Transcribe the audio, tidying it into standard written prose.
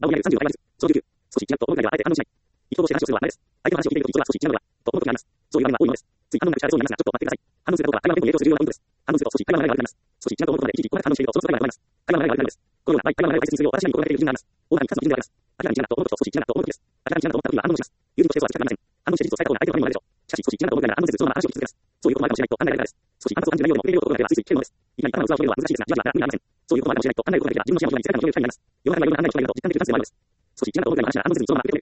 場を見上げる35回はです。その19、少し違うと思うくらいはあえて反応しない。意図として話をするのはダメです。相手の話を聞いているとき、実は少し違うのだ、と思うことがあります。そういう場面は多いものです。つい反応が口が出そうになりますが、ちょっと待ってください。反応するかどうかは会話のテンポに影響する重要なポイントです。反応すると少し会話の流れが悪くなります。少し違うと思うことまで一時ここで反応していると、その会話が止まります。会話の流れが悪くなるんです。このような場合、会話の流れを大切にするよう私らに心がけている基準があります。オーダーに2つの基準であります。明らかに違うなと思うときと少し違うなと思うときです。明らかに違うなと思ったときは反応します。友人としてそうは近くありません。反応して事実を伝えた方が相手のためにもなるでしょう。しかし少し違うなと思うくらいなら反応せず、そのまま話を聞き続けます。そういうこともあるかもしれないと考えられるからです。少し反発を感じないようにも受け入れようと心がければついつい聞けるのです。いきなり頭を器を取るのは難しいですが、じわじわなら意味がありません。そういうこともあるかもしれないと考えることができれば自分の視野を広げ自然な状況になります。世の中が良くならない将来の実感的な感性もあるのです。少し違うなと思うくらいの話なら反応せずにそのまま受け止め